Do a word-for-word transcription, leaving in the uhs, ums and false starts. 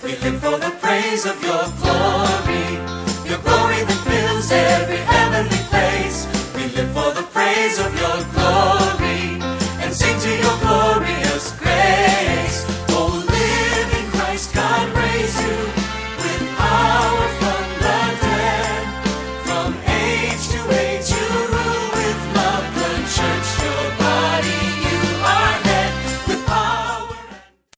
We live for the praise of your glory, your glory that fills every heavenly place. We live for the praise of your glory and sing to your glorious grace. Oh, living Christ, God raise you with power from the dead. From age to age